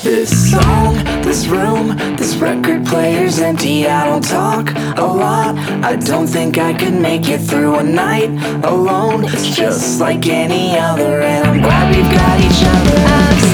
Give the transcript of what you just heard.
This song, this room, this record player's empty. I don't talk a lot, I don't think I could make it through a night alone. It's just like any other, and I'm glad we've got each other.